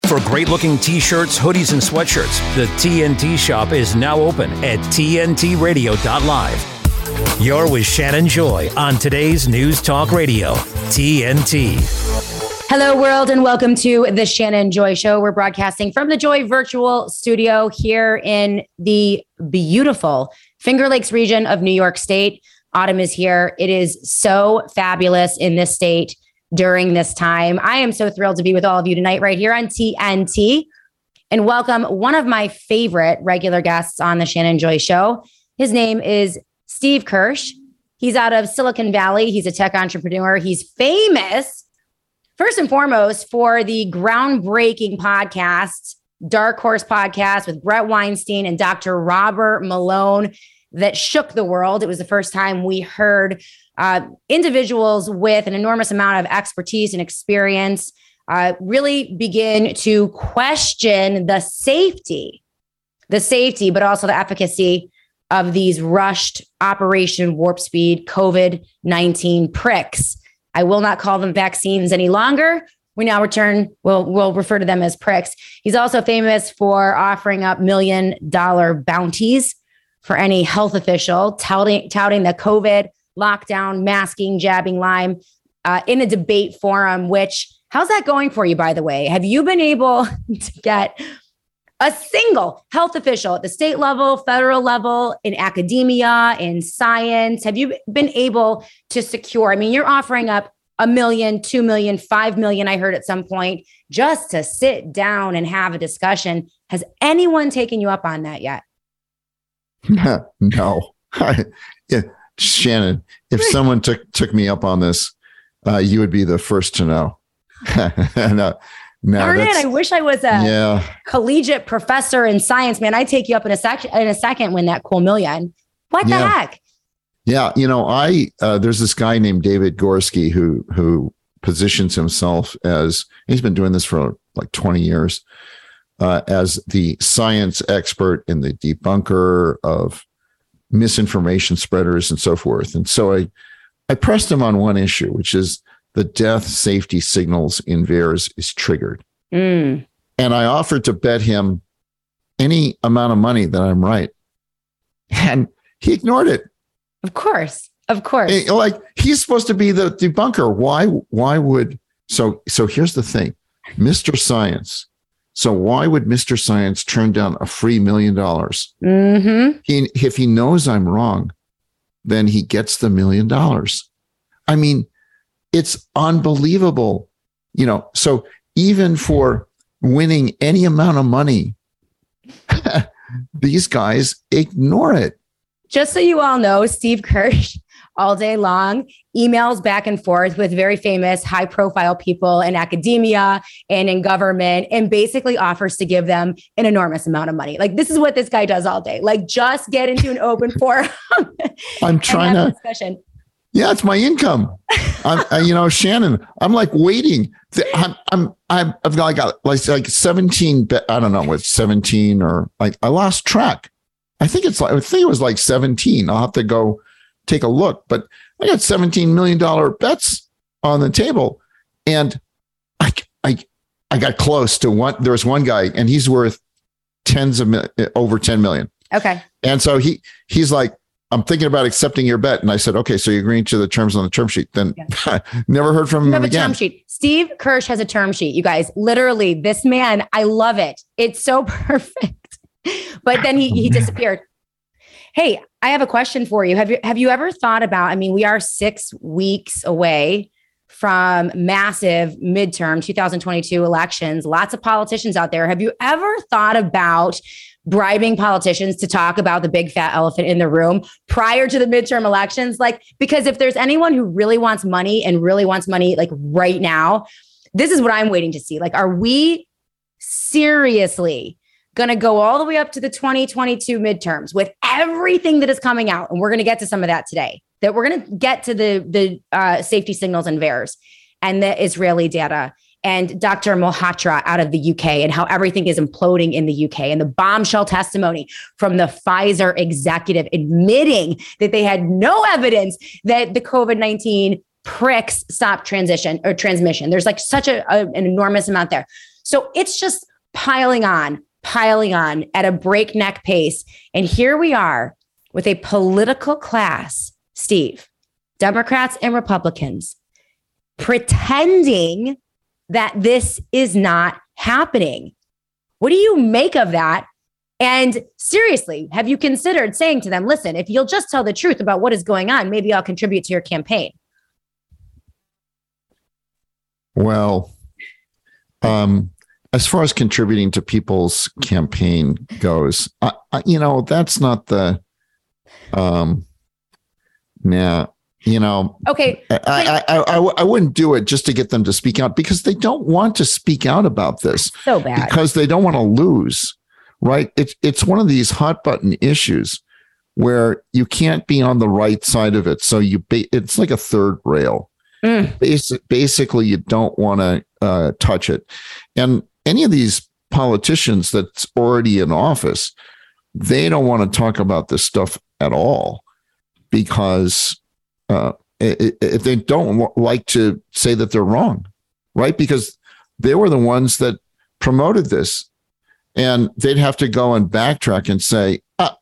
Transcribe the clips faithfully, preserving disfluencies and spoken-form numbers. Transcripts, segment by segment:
For great-looking t-shirts, hoodies, and sweatshirts, the T N T shop is now open at T N T radio dot live. You're with Shannon Joy on today's News Talk Radio, T N T. Hello, world, and welcome to the Shannon Joy Show. We're broadcasting from the Joy Virtual Studio here in the beautiful Finger Lakes region of New York State. Autumn is here. It is so fabulous in this state during this time. I am so thrilled to be with all of you tonight right here on T N T and welcome one of my favorite regular guests on the Shannon Joy Show. His name is Steve Kirsch. He's out of Silicon Valley. He's a tech entrepreneur. He's famous, first and foremost, for the groundbreaking podcast, Dark Horse Podcast with Brett Weinstein and Doctor Robert Malone that shook the world. It was the first time we heard uh, individuals with an enormous amount of expertise and experience uh, really begin to question the safety, the safety, but also the efficacy of these rushed Operation Warp Speed COVID nineteen pricks. I will not call them vaccines any longer. We now return, we'll, we'll refer to them as pricks. He's also famous for offering up million dollar bounties for any health official, touting, touting the COVID lockdown, masking, jabbing Lyme uh, in a debate forum, which, how's that going for you, by the way? Have you been able to get a single health official at the state level, federal level, in academia, in science? Have you been able to secure? I mean, you're offering up a million, two million, five million, I heard at some point, just to sit down and have a discussion. Has anyone taken you up on that yet? No. I, yeah, Shannon, if someone took took me up on this, uh, you would be the first to know. no, no, Darn it, I wish I was a yeah. collegiate professor in science, man. I'd take you up in a sec in a second when that cool million. What the yeah. heck? Yeah, you know, I uh, there's this guy named David Gorski who who positions himself as, he's been doing this for like twenty years, uh, as the science expert and the debunker of misinformation spreaders and so forth. And so I I pressed him on one issue, which is the death safety signals in V A E R S is triggered. Mm. And I offered to bet him any amount of money that I'm right. And he ignored it. Of course. Of course. It, like, he's supposed to be the debunker. Why, why would, so, so here's the thing, Mister Science. So why would Mister Science turn down a free million dollars? Mm-hmm. He, if he knows I'm wrong, then he gets the million dollars. I mean, it's unbelievable, you know, so even for winning any amount of money, these guys ignore it. Just so you all know, Steve Kirsch, all day long, emails back and forth with very famous high profile people in academia and in government, and basically offers to give them an enormous amount of money. Like, this is what this guy does all day. Like, just get into an open forum. I'm trying to discussion. Yeah, it's my income. I'm, I, you know, Shannon, I'm like waiting. I'm, I'm, I'm, I've got, I got like, like seventeen, I don't know what, seventeen or like, I lost track. I think it's like, I think it was like seventeen. I'll have to go take a look, but I got seventeen million dollars bets on the table. And I, I, I got close to one. There was one guy and he's worth tens of mil, over ten million. Okay. And so he, he's like, I'm thinking about accepting your bet. And I said, okay, so you're agreeing to the terms on the term sheet. Then yeah. Never heard from you him have again. A term sheet. Steve Kirsch has a term sheet, you guys. Literally, this man, I love it. It's so perfect. But then he, he disappeared. Hey, I have a question for you. Have you have you ever thought about, I mean, we are six weeks away from massive midterm two thousand twenty-two elections, lots of politicians out there. Have you ever thought about bribing politicians to talk about the big fat elephant in the room prior to the midterm elections? Like, because if there's anyone who really wants money and really wants money like right now, this is what I'm waiting to see. Like, are we seriously going to go all the way up to the twenty twenty-two midterms with everything that is coming out? And we're going to get to some of that today, that we're going to get to the, the uh, safety signals and V A E R S and the Israeli data and Doctor Mohatra out of the U K and how everything is imploding in the U K, and the bombshell testimony from the Pfizer executive admitting that they had no evidence that the COVID nineteen pricks stop transition or transmission. There's like such a, a, an enormous amount there. So it's just piling on, piling on at a breakneck pace. And here we are with a political class, Steve, Democrats and Republicans, pretending that this is not happening. What do you make of that? And seriously, have you considered saying to them, listen, if you'll just tell the truth about what is going on, maybe I'll contribute to your campaign? Well, um, as far as contributing to people's campaign goes, I, I, you know, that's not the, um, nah, you know, okay. I, I, I, I, I wouldn't do it just to get them to speak out because they don't want to speak out about this. So bad. Because they don't want to lose, right? It's, it's one of these hot button issues where you can't be on the right side of it. So you, it's like a third rail. Mm. Basi- basically, you don't want to uh, touch it. And any of these politicians that's already in office, they don't want to talk about this stuff at all because uh, if they don't like to say that they're wrong, right? Because they were the ones that promoted this, and they'd have to go and backtrack and say, ah,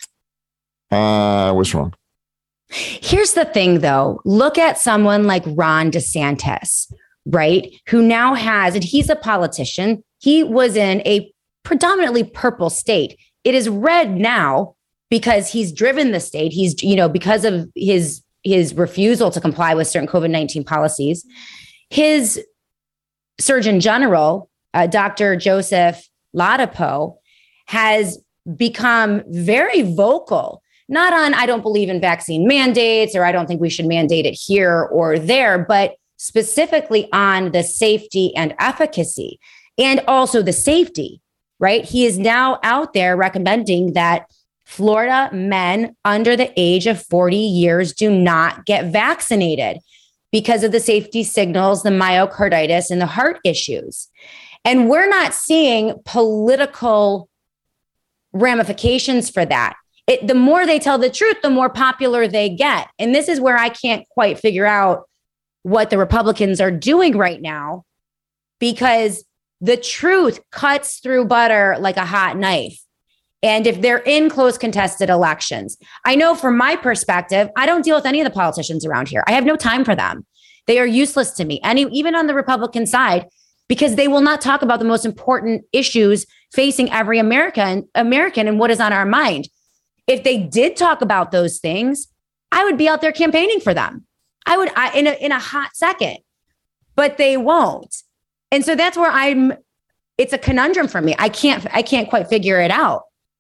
I was wrong. Here's the thing, though. Look at someone like Ron DeSantis, right? Who now has, and he's a politician. He was in a predominantly purple state. It is red now because he's driven the state. He's, you know, because of his his refusal to comply with certain COVID nineteen policies. His Surgeon General, uh, Doctor Joseph Ladapo, has become very vocal, not on, I don't believe in vaccine mandates, or I don't think we should mandate it here or there, but specifically on the safety and efficacy and also the safety, right? He is now out there recommending that Florida men under the age of forty years do not get vaccinated because of the safety signals, the myocarditis, and the heart issues. And we're not seeing political ramifications for that. It, the more they tell the truth, the more popular they get. And this is where I can't quite figure out what the Republicans are doing right now, because the truth cuts through butter like a hot knife. And if they're in close contested elections, I know from my perspective, I don't deal with any of the politicians around here. I have no time for them. They are useless to me, any even on the Republican side, because they will not talk about the most important issues facing every American, American and what is on our mind. If they did talk about those things, I would be out there campaigning for them. I would I, in a in a hot second, but they won't. And so that's where I'm. It's a conundrum for me. I can't. I can't quite figure it out.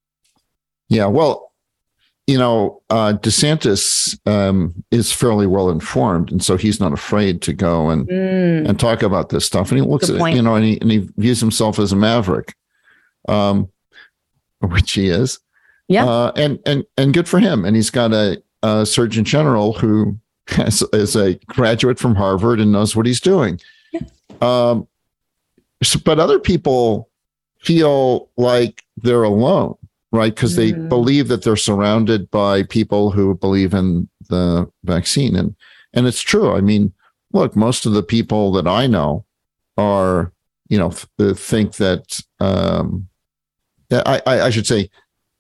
Yeah, well, you know, uh, DeSantis um, is fairly well informed, and so he's not afraid to go and mm. and talk about this stuff. And he looks Good at point. you know, and he and he views himself as a maverick, um, which he is. Yeah, uh, and and and good for him. And he's got a, a Surgeon General who has, is a graduate from Harvard and knows what he's doing. Yeah. Um, so, but other people feel like they're alone. Right, because they mm. believe that they're surrounded by people who believe in the vaccine, and and it's true. I mean, look, most of the people that I know are, you know, th- think that. Um, I, I I should say,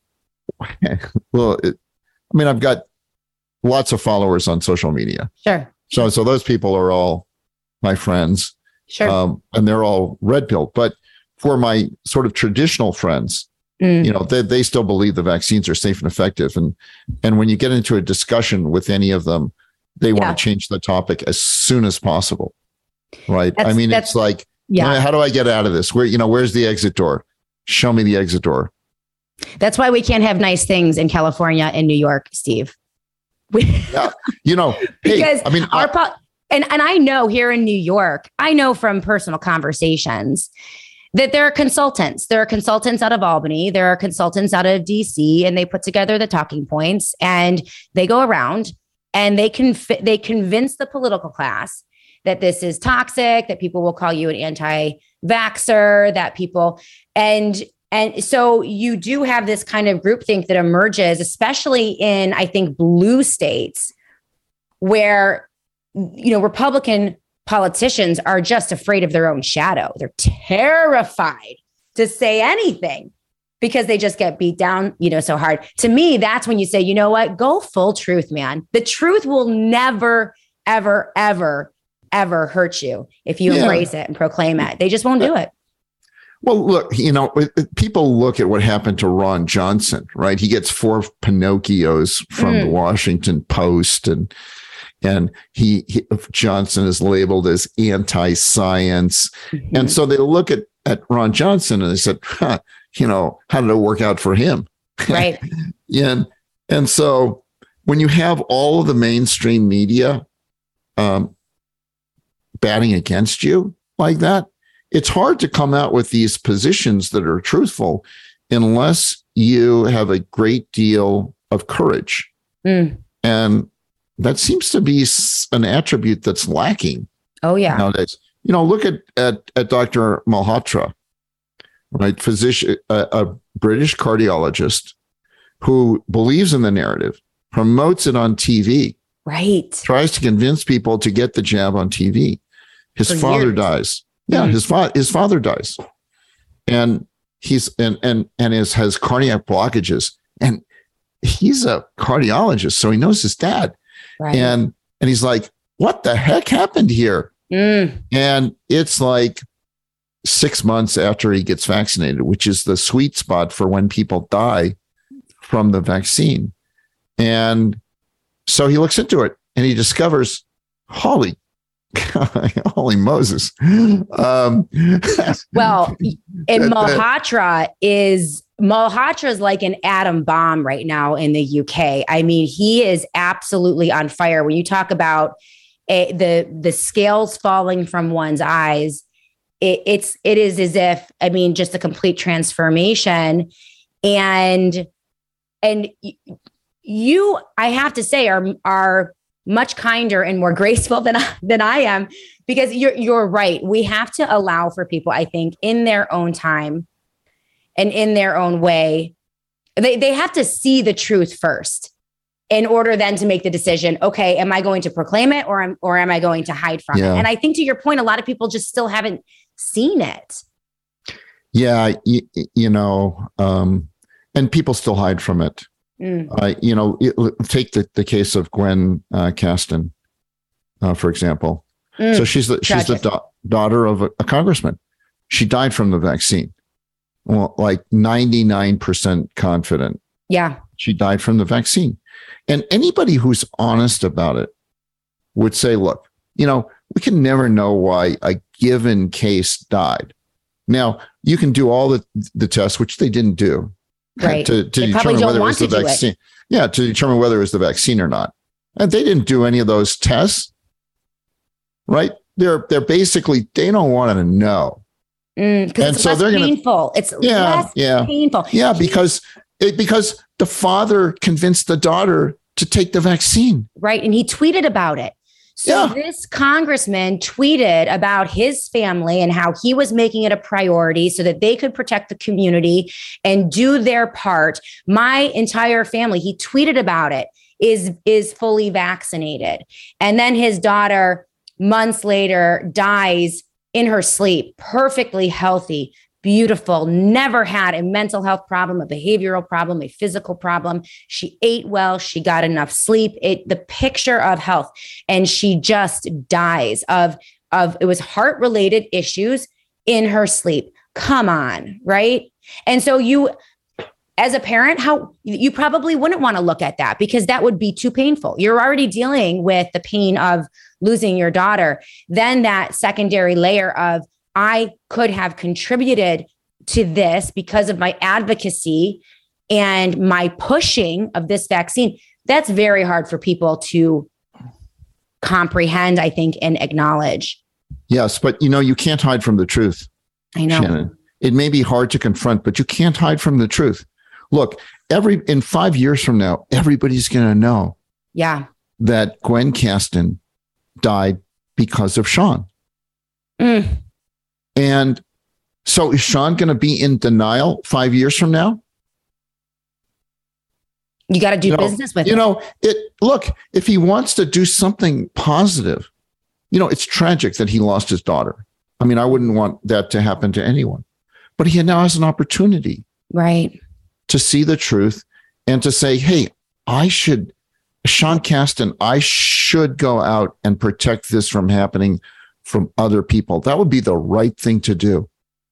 well, it, I mean, I've got lots of followers on social media. Sure. So so those people are all my friends. Sure. Um, and they're all red pilled, but for my sort of traditional friends. Mm. You know, they, they still believe the vaccines are safe and effective. And and when you get into a discussion with any of them, they yeah. want to change the topic as soon as possible. Right. That's, I mean, it's like, yeah. how do I get out of this? Where, you know, where's the exit door? Show me the exit door. That's why we can't have nice things in California and New York, Steve. We- yeah. You know, because hey, I mean, our I, po- and, and I know here in New York, I know from personal conversations that there are consultants. There are consultants out of Albany. There are consultants out of D C, and they put together the talking points, and they go around and they can conv- they convince the political class that this is toxic, that people will call you an anti-vaxxer, that people and and so you do have this kind of groupthink that emerges, especially in, I think, blue states, where, you know, Republican politicians are just afraid of their own shadow. They're terrified to say anything because they just get beat down, you know, so hard. To me, that's when you say, you know what, go full truth, man. The truth will never, ever, ever, ever hurt you if you yeah. embrace it and proclaim it. They just won't do it. Well, look, you know, people look at what happened to Ron Johnson, right? He gets four Pinocchios from mm. the Washington Post, and and he, he Johnson is labeled as anti-science. Mm-hmm. And so they look at, at Ron Johnson and they said, huh, you know, how did it work out for him? Right. and, and so when you have all of the mainstream media um, batting against you like that, it's hard to come out with these positions that are truthful unless you have a great deal of courage. Mm. And that seems to be an attribute that's lacking. Oh, yeah. Nowadays. You know, look at, at, at Doctor Malhotra, right? Physician, a, a British cardiologist who believes in the narrative, promotes it on T V. Right. Tries to convince people to get the jab on T V. His For father years. dies. Yeah, mm-hmm. his father his father dies. And he's and and and is has cardiac blockages. And he's a cardiologist, so he knows his dad. Right. And and he's like, what the heck happened here? Mm. And it's like six months after he gets vaccinated, which is the sweet spot for when people die from the vaccine. And so he looks into it and he discovers, holy, holy Moses. Um, well, and Malhotra is Malhotra is like an atom bomb right now in the U K. I mean, he is absolutely on fire. When you talk about a, the the scales falling from one's eyes, it, it's it is as if, I mean, just a complete transformation. And and you, I have to say, are are much kinder and more graceful than than I am, because you're you're right. We have to allow for people, I think, in their own time and in their own way. They they have to see the truth first in order then to make the decision. Okay, am I going to proclaim it, or am or am I going to hide from yeah. it? And I think, to your point, a lot of people just still haven't seen it. Yeah, you, you know, um, and people still hide from it. Mm. Uh, you know, it, take the, the case of Gwen uh, Caston, uh, for example. Mm. So she's the Tragic. she's the da- daughter of a, a congressman. She died from the vaccine. Well, like ninety-nine percent confident. Yeah, she died from the vaccine. And anybody who's honest about it would say, look, you know, we can never know why a given case died. Now, you can do all the the tests, which they didn't do. Right. To, to determine whether it was the vaccine. It. Yeah, to determine whether it was the vaccine or not. And they didn't do any of those tests. Right? They're they're basically, they don't want to know. Mm, and it's so less they're gonna, painful. It's yeah, less yeah, painful. Yeah, because it, because the father convinced the daughter to take the vaccine. Right. And he tweeted about it. So yeah. This congressman tweeted about his family and how he was making it a priority so that they could protect the community and do their part. My entire family, he tweeted about it, is, is fully vaccinated. And then his daughter, months later, dies in her sleep, perfectly healthy, beautiful, never had a mental health problem, a behavioral problem, a physical problem. She ate well. She got enough sleep. It, the picture of health, and she just dies of, of, it was heart-related issues in her sleep. Come on, right? And so you, as a parent, how you probably wouldn't want to look at that because that would be too painful. You're already dealing with the pain of losing your daughter. Then that secondary layer of, I could have contributed to this because of my advocacy and my pushing of this vaccine. That's very hard for people to comprehend, I think, and acknowledge. Yes, but you know, you can't hide from the truth. I know. Shannon. It may be hard to confront, but you can't hide from the truth. Look, every in five years from now, everybody's going to know. Yeah. That Gwen Caston died because of Sean. Mm. And so is Sean going to be in denial five years from now? You got to do you know, business with you him. know, it, look, if he wants to do something positive, you know, it's tragic that he lost his daughter. I mean, I wouldn't want that to happen to anyone, but he now has an opportunity, right, to see the truth and to say, hey, I should, Sean Casten, I should go out and protect this from happening from other people. That would be the right thing to do.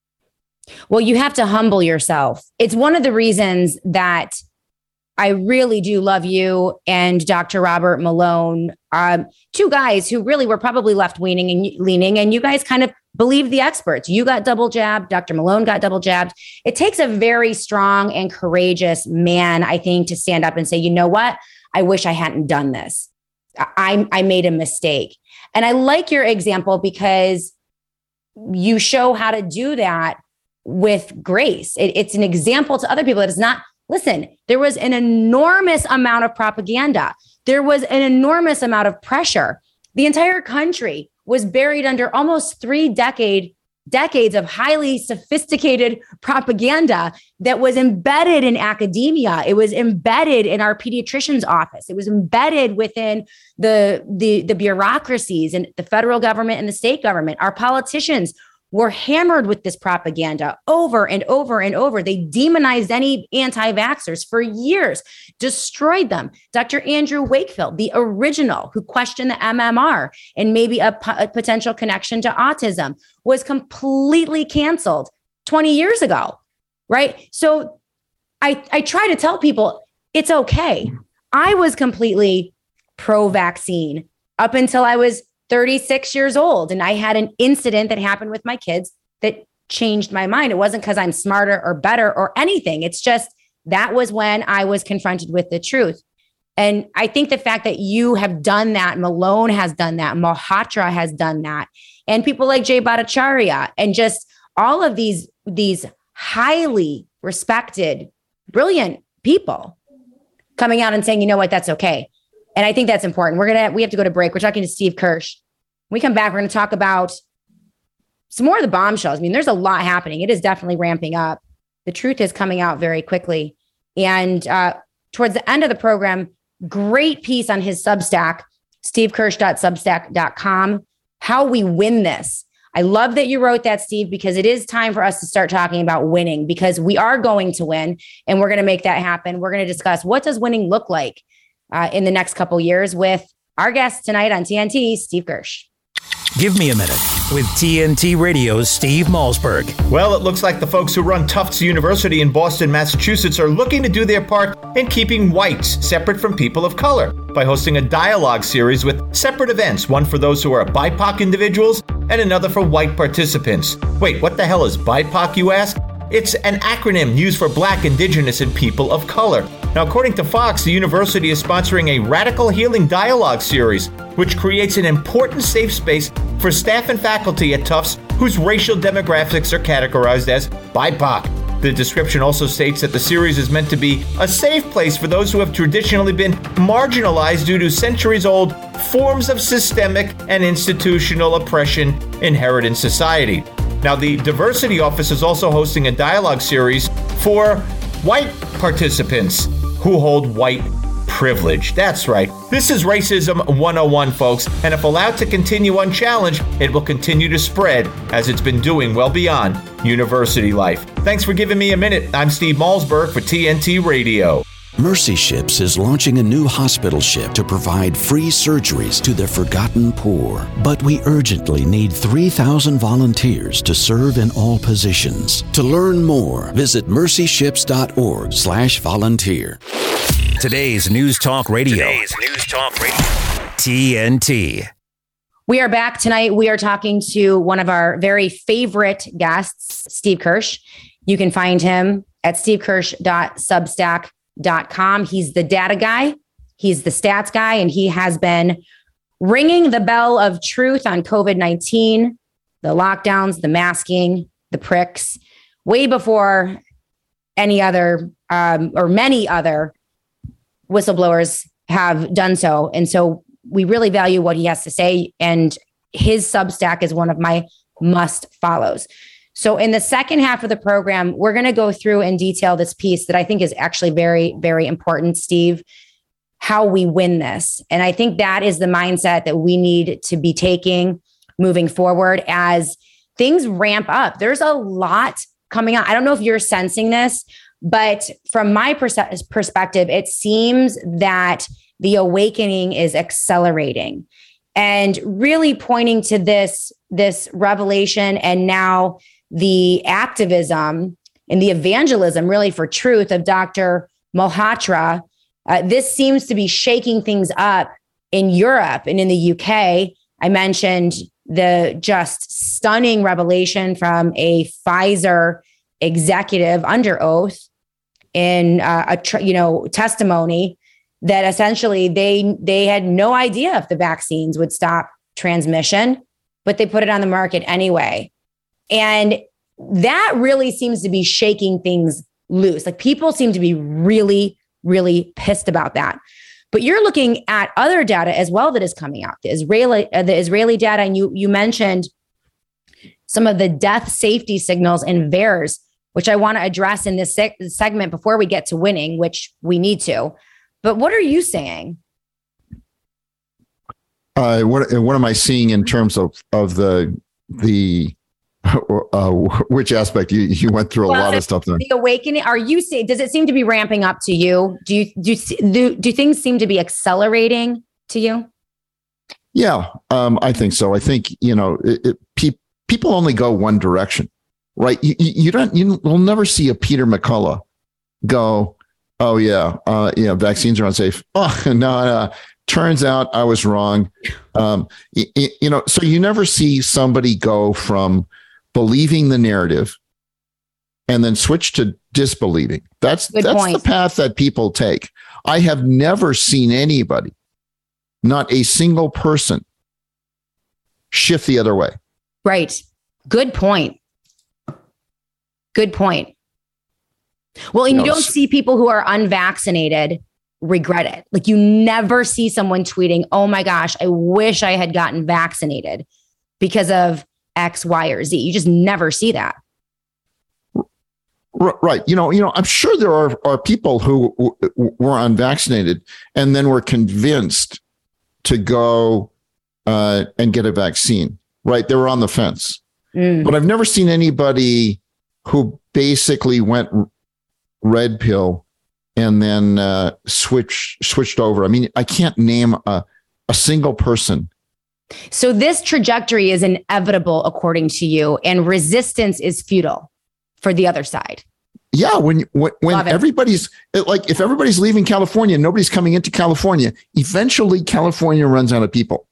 Well, you have to humble yourself. It's one of the reasons that I really do love you and Doctor Robert Malone, um, two guys who really were probably left-leaning and leaning, and you guys kind of believe the experts. You got double jabbed. Doctor Malone got double jabbed. It takes a very strong and courageous man, I think, to stand up and say, you know what? I wish I hadn't done this. I, I made a mistake. And I like your example because you show how to do that with grace. It, it's an example to other people that is not, listen, there was an enormous amount of propaganda. There was an enormous amount of pressure. The entire country was buried under almost three decade, decades of highly sophisticated propaganda that was embedded in academia. It was embedded in our pediatrician's office. It was embedded within the, the, the bureaucracies and the federal government and the state government. Our politicians were hammered with this propaganda over and over and over. They demonized any anti-vaxxers for years, destroyed them. Doctor Andrew Wakefield, the original who questioned the M M R and maybe a, p- a potential connection to autism, was completely canceled twenty years ago, right? So I, I try to tell people it's okay. I was completely pro-vaccine up until I was thirty-six years old. And I had an incident that happened with my kids that changed my mind. It wasn't because I'm smarter or better or anything. It's just that was when I was confronted with the truth. And I think the fact that you have done that, Malone has done that, Malhotra has done that, and people like Jay Bhattacharya and just all of these, these highly respected, brilliant people coming out and saying, you know what, that's okay. And I think that's important. We're going to, we have to go to break. We're talking to Steve Kirsch. When we come back, we're going to talk about some more of the bombshells. I mean, there's a lot happening. It is definitely ramping up. The truth is coming out very quickly. And uh, towards the end of the program, great piece on his Substack, steve kirsch dot substack dot com, how we win this. I love that you wrote that, Steve, because it is time for us to start talking about winning, because we are going to win and we're going to make that happen. We're going to discuss what does winning look like Uh, in the next couple years with our guest tonight on T N T, Steve Kirsch. Give me a minute with T N T Radio's Steve Malzberg. Well, it looks like the folks who run Tufts University in Boston, Massachusetts are looking to do their part in keeping whites separate from people of color by hosting a dialogue series with separate events, one for those who are B I P O C individuals and another for white participants. Wait, what the hell is B I P O C, you ask? It's an acronym used for Black, Indigenous, and People of Color. Now, according to Fox, the university is sponsoring a Radical Healing Dialogue series, which creates an important safe space for staff and faculty at Tufts whose racial demographics are categorized as B I P O C. The description also states that the series is meant to be a safe place for those who have traditionally been marginalized due to centuries-old forms of systemic and institutional oppression inherent in society. Now, the Diversity Office is also hosting a dialogue series for white participants who hold white privilege. That's right. This is Racism one oh one, folks, and if allowed to continue unchallenged, it will continue to spread as it's been doing well beyond university life. Thanks for giving me a minute. I'm Steve Malzberg for T N T Radio. Mercy Ships is launching a new hospital ship to provide free surgeries to the forgotten poor. But we urgently need three thousand volunteers to serve in all positions. To learn more, visit mercy ships dot org slash volunteer. Today's News Talk Radio. Today's News Talk Radio. T N T. We are back tonight. We are talking to one of our very favorite guests, Steve Kirsch. You can find him at steve kirsch dot substack dot com. He's the data guy. He's the stats guy, and he has been ringing the bell of truth on COVID nineteen, the lockdowns, the masking, the pricks, way before any other um, or many other whistleblowers have done so. And so we really value what he has to say. And his Substack is one of my must follows. So in the second half of the program, we're going to go through and detail this piece that I think is actually very, very important, Steve. how we win this. And I think that is the mindset that we need to be taking moving forward as things ramp up. There's a lot coming out. I don't know if you're sensing this, but from my pers- perspective, it seems that the awakening is accelerating and really pointing to this, this revelation and now the activism and the evangelism really for truth of Doctor Malhotra. Uh, this seems to be shaking things up in Europe and in the U K. I mentioned the just stunning revelation from a Pfizer executive under oath in uh, a tr- you know testimony that essentially they they had no idea if the vaccines would stop transmission, but they put it on the market anyway. And that really seems to be shaking things loose. Like people seem to be really, really pissed about that. But you're looking at other data as well that is coming out. The Israeli, uh, the Israeli data, and you you mentioned some of the death safety signals in V A E R S, which I want to address in this se- segment before we get to winning, which we need to. But what are you saying? Uh, what what am I seeing in terms of of the the uh, which aspect? You you went through a well, lot of stuff there. The awakening. Are you see? Does it seem to be ramping up to you? Do you do you, do do things seem to be accelerating to you? Yeah, um, I think so. I think you know it, it, pe- people only go one direction, right? You, you don't you will never see a Peter McCullough go, oh yeah, uh, yeah, vaccines are unsafe. Oh no, no. Turns out I was wrong. Um, you, you know, so you never see somebody go from believing the narrative and then switch to disbelieving. That's Good that's point. The path that people take. I have never seen anybody, not a single person, shift the other way. Right. Good point. Good point. Well, and you, you know, don't see people who are unvaccinated regret it. Like you never see someone tweeting, oh my gosh, I wish I had gotten vaccinated because of X, Y, or Z. You just never see that. Right. You know, you know, I'm sure there are, are people who w- were unvaccinated and then were convinced to go uh, and get a vaccine, right? They were on the fence. Mm. But I've never seen anybody who basically went red pill and then uh, switch switched over. I mean, I can't name a, a single person. So this trajectory is inevitable, according to you, and resistance is futile for the other side. Yeah, when when, when everybody's like, if everybody's leaving California, nobody's coming into California. Eventually, California runs out of people.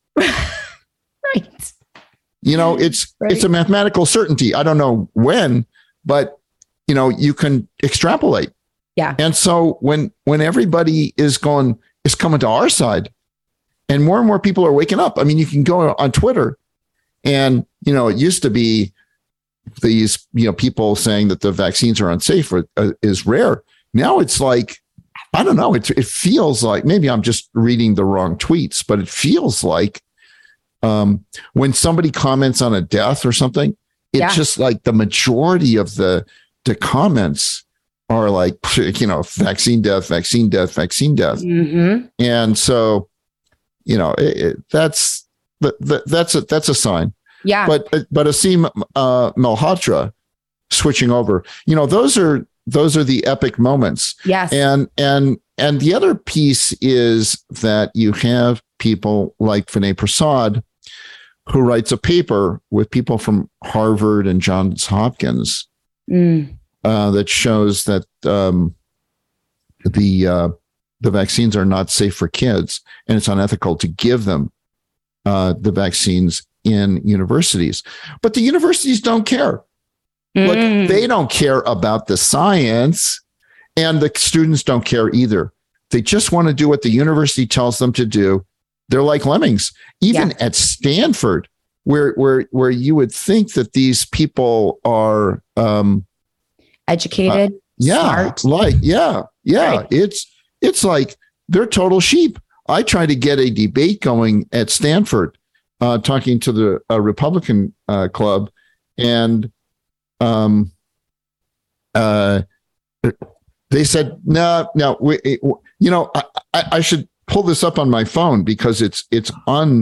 Right. You know, it's right. It's a mathematical certainty. I don't know when, but you know, you can extrapolate. Yeah. And so when when everybody is going is coming to our side, and more and more people are waking up. I mean, you can go on Twitter, and you know, it used to be these you know people saying that the vaccines are unsafe or, uh, is rare. Now it's like, I don't know. It it feels like, maybe I'm just reading the wrong tweets, but it feels like um, when somebody comments on a death or something, it's yeah. just like the majority of the the comments are like, you know, vaccine death, vaccine death, vaccine death. Mm-hmm. And so, you know, it, it, that's that, that's a, that's a sign. Yeah. But but Asim uh, Malhotra switching over, you know, those are those are the epic moments. Yes. And and and the other piece is that you have people like Vinay Prasad, who writes a paper with people from Harvard and Johns Hopkins. Mm. Uh, that shows that um, the uh, the vaccines are not safe for kids, and it's unethical to give them uh, the vaccines in universities. But the universities don't care. Mm. Like, they don't care about the science, and the students don't care either. They just want to do what the university tells them to do. They're like lemmings. Even yeah. at Stanford, where where where you would think that these people are um, educated, uh, yeah, smart. like yeah, yeah. Right. It's it's like they're total sheep. I tried to get a debate going at Stanford, uh, talking to the uh, Republican uh, club, and um, uh, they said, no, no, we, you know, I, I, I should pull this up on my phone because it's it's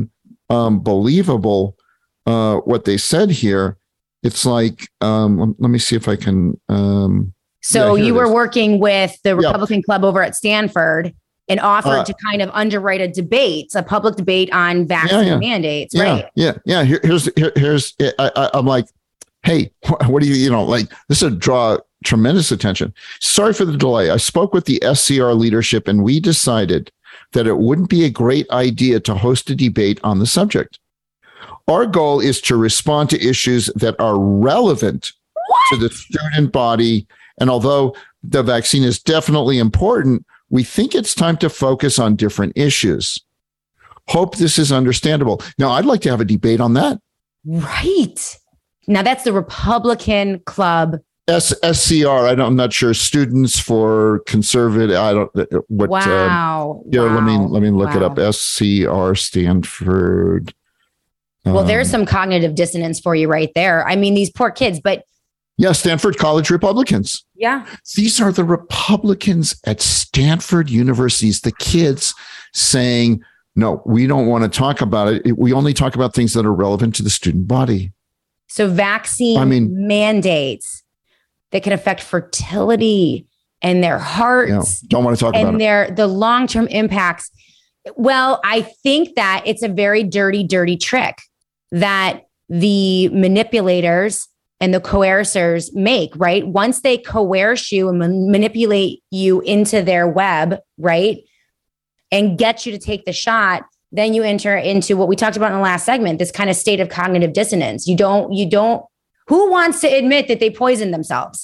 unbelievable uh, what they said here. It's like, um, let, let me see if I can. Um, so yeah, you were is. working with the Republican yeah. Club over at Stanford and offered uh, to kind of underwrite a debate, a public debate on vaccine yeah, yeah. mandates, yeah, right? Yeah, yeah. Here, here's here, here's. I, I, I'm like, hey, what do you, you know, like this would draw tremendous attention. Sorry for the delay. I spoke with the S C R leadership and we decided that it wouldn't be a great idea to host a debate on the subject. Our goal is to respond to issues that are relevant what? to the student body. And although the vaccine is definitely important, we think it's time to focus on different issues. Hope this is understandable. Now, I'd like to have a debate on that. Right. Now, that's the Republican Club. S- SCR, I don't, I'm not sure. Students for Conservative. I don't. What? Wow. Uh, here, wow. let me let me look wow. it up. S C R Stanford. Well, um, there's some cognitive dissonance for you right there. I mean, these poor kids, but yeah, Stanford College Republicans. Yeah, these are the Republicans at Stanford universities. The kids saying, "No, we don't want to talk about it. We only talk about things that are relevant to the student body." So, vaccine I mean, mandates that can affect fertility and their hearts. Yeah, don't want to talk and about their it. the long-term impacts. Well, I think that it's a very dirty, dirty trick that the manipulators and the coercers make, right? Once they coerce you and man- manipulate you into their web, right? And get you to take the shot, then you enter into what we talked about in the last segment, this kind of state of cognitive dissonance. You don't, you don't, who wants to admit that they poisoned themselves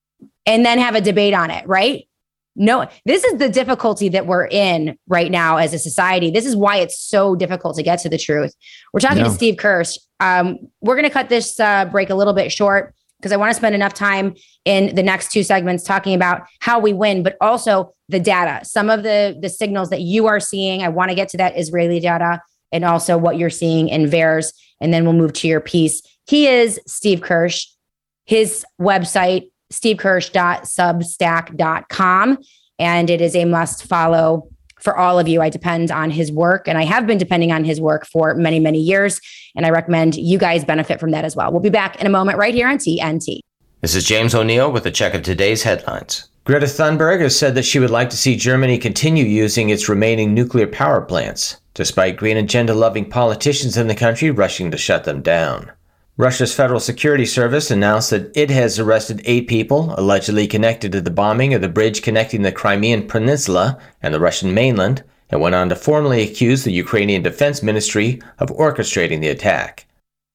and then have a debate on it, right? No, this is the difficulty that we're in right now as a society. This is why it's so difficult to get to the truth. We're talking yeah. to Steve Kirsch. Um, we're going to cut this uh, break a little bit short because I want to spend enough time in the next two segments talking about how we win, but also the data, some of the, the signals that you are seeing. I want to get to that Israeli data and also what you're seeing in V A E R S. And then we'll move to your piece. He is Steve Kirsch. His website, steve kirsch dot substack dot com. And it is a must follow for all of you. I depend on his work and I have been depending on his work for many, many years. And I recommend you guys benefit from that as well. We'll be back in a moment right here on T N T. This is James O'Neill with a check of today's headlines. Greta Thunberg has said that she would like to see Germany continue using its remaining nuclear power plants, despite green agenda-loving politicians in the country rushing to shut them down. Russia's Federal Security Service announced that it has arrested eight people allegedly connected to the bombing of the bridge connecting the Crimean Peninsula and the Russian mainland, and went on to formally accuse the Ukrainian Defense Ministry of orchestrating the attack.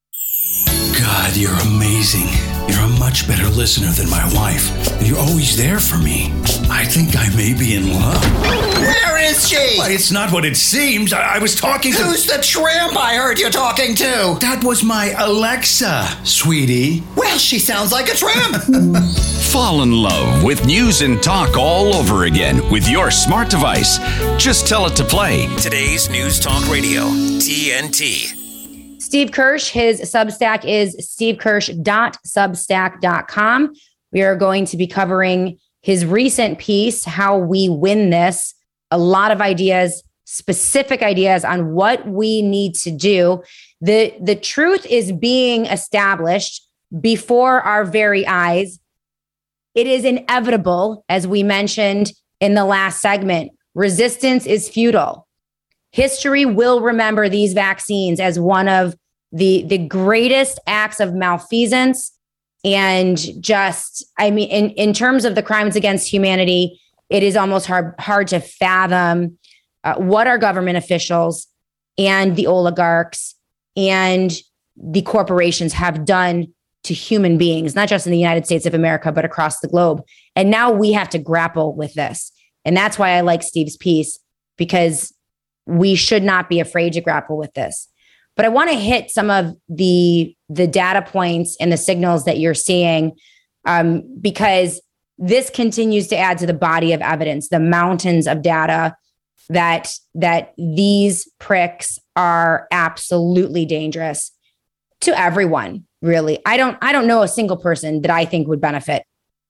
God, you're amazing. You're a much better listener than my wife. You're always there for me. I think I may be in love. Where is she? Well, it's not what it seems. I, I was talking to... Who's the tramp I heard you talking to? That was my Alexa, sweetie. Well, she sounds like a tramp. Fall in love with news and talk all over again with your smart device. Just tell it to play. Today's News Talk Radio, T N T. Steve Kirsch, his Substack is steve kirsch dot substack dot com. We are going to be covering his recent piece, How We Win This, a lot of ideas, specific ideas on what we need to do. The, the truth is being established before our very eyes. It is inevitable, as we mentioned in the last segment. Resistance is futile. History will remember these vaccines as one of the, the greatest acts of malfeasance. And just, I mean, in, in terms of the crimes against humanity, it is almost hard, hard to fathom uh, what our government officials and the oligarchs and the corporations have done to human beings, not just in the United States of America, but across the globe. And now we have to grapple with this. And that's why I like Steve's piece, because we should not be afraid to grapple with this. But I want to hit some of the, the data points and the signals that you're seeing, um, because this continues to add to the body of evidence, the mountains of data that, that these pricks are absolutely dangerous to everyone, really. I don't, I don't know a single person that I think would benefit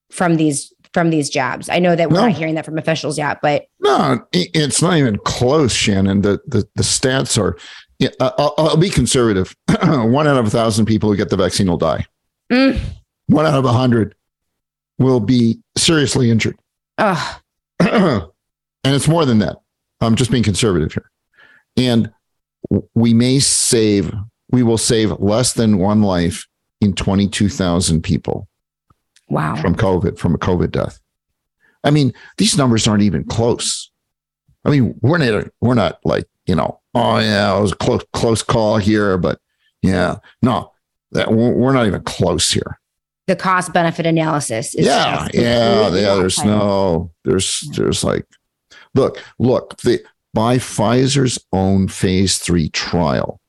from these from these jabs? I know that we're No. not hearing that from officials yet, but No, it- it's not even close, Shannon. The the, the stats are, yeah, I'll, I'll be conservative. One out of a thousand people who get the vaccine will die. mm, One out of a hundred will be seriously injured. ugh, And it's more than that. I'm just being conservative here. And w- we may save, we will save less than one life in twenty-two thousand people wow. from COVID, from a COVID death. I mean, these numbers aren't even close. I mean, we're not, we're not like, you know, oh yeah, it was a close, close call here, but yeah, no, that we're we're not even close here. The cost benefit analysis is Yeah, just yeah, completely yeah. There's off. no, there's, there's like, look, look, the by Pfizer's own phase three trial,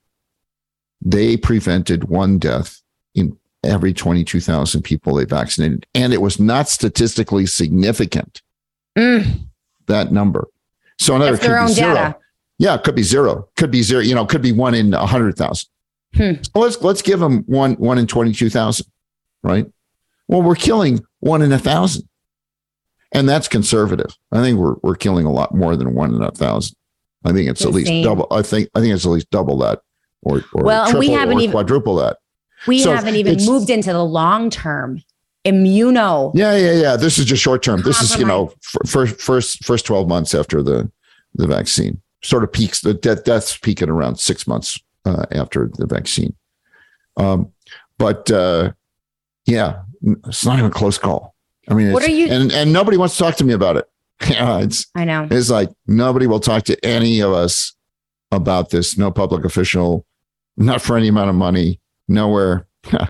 they prevented one death in every twenty-two thousand people they vaccinated, and it was not statistically significant. Mm, That number. So another That's could their be own zero. data. Yeah, it could be zero. Could be zero. You know, could be one in a hundred thousand. Hmm. So let's let's give them one one in twenty-two thousand, right? Well, we're killing one in a thousand, and that's conservative. I think we're we're killing a lot more than one in a thousand. I think it's at least Insane. double. I think I think it's at least double that, or or Well, and triple we haven't or even- quadruple that. we So haven't even it's- moved into the long term immuno. Yeah, yeah, yeah. This is just short term. This is you know f- first first first twelve months after the the vaccine. Sort of peaks. The death deaths peaking around six months uh, after the vaccine. Um, but uh, yeah, it's not even a close call. I mean, What it's, are you- and and nobody wants to talk to me about it. Yeah, it's I know. it's like nobody will talk to any of us about this. No public official, not for any amount of money, nowhere.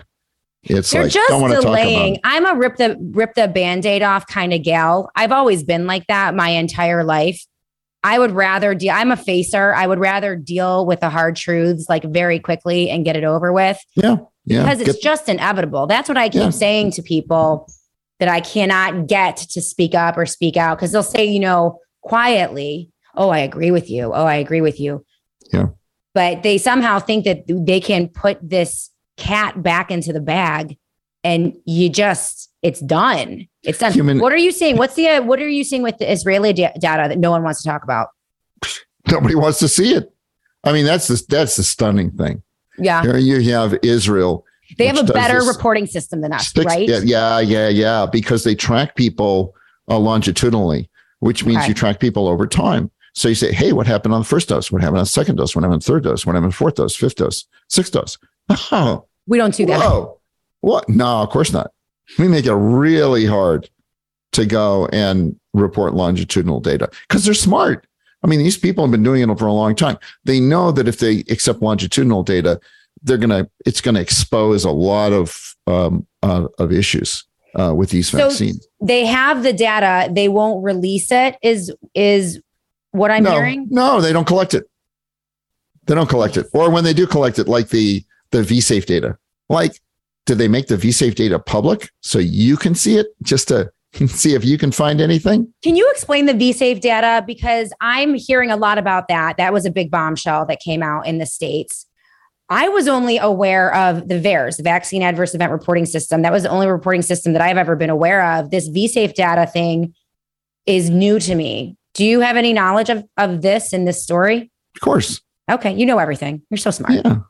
It's They're like just don't want to talk about delaying. it. I'm a rip the rip the band-aid off kind of gal. I've always been like that my entire life. I would rather deal. I'm a facer. I would rather deal with the hard truths like very quickly and get it over with Yeah, yeah. because it's Get- just inevitable. That's what I keep Yeah. saying to people that I cannot get to speak up or speak out because they'll say, you know, quietly, "Oh, I agree with you. Oh, I agree with you." Yeah. But they somehow think that they can put this cat back into the bag and you just it's done. It's done. Human- what are you seeing? What's the uh, what are you seeing with the Israeli da- data that no one wants to talk about? Nobody wants to see it. I mean, that's the that's the stunning thing. Yeah. Here you have Israel. They have a which does better this reporting system than us, six- right? Yeah, yeah, yeah, yeah. Because they track people uh, longitudinally, which means Okay. you track people over time. So you say, hey, what happened on the first dose? What happened on the second dose? What happened on the third dose? What happened on the fourth dose, fifth dose, sixth dose? Oh, We don't do that. whoa. What? No, of course not. We make it really hard to go and report longitudinal data because they're smart. I mean, these people have been doing it for a long time. They know that if they accept longitudinal data, they're gonna it's gonna expose a lot of um, uh, of issues uh, with these So vaccines. they have the data, they won't release it. Is is what I'm no, hearing? no, they don't collect it. They don't collect it, or when they do collect it, like the the V-Safe data. Like, did they make the V-Safe data public so you can see it, just to see if you can find anything? Can you explain the V-Safe data? Because I'm hearing a lot about that. That was a big bombshell that came out in the States. I was only aware of the V A E R S, the Vaccine Adverse Event Reporting System. That was the only reporting system that I've ever been aware of. This V-Safe data thing is new to me. Do you have any knowledge of, of this in this story? Of course. Okay. You know everything. You're so smart. Yeah.